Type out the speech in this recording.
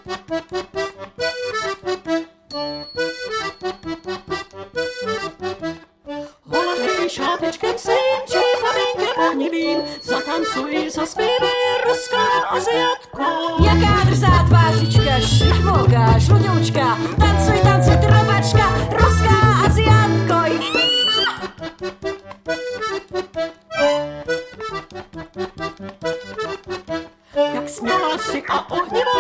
Holatej šátečkem svým, či maminkem ohnivým, zatancuj, zaspívej, ruská Aziatko. Jaká drzá tvářička, šachmolka, šludňoučka, tancuj, tancuj, drobačka, ruská Aziatko. Jak směla si a ohnivá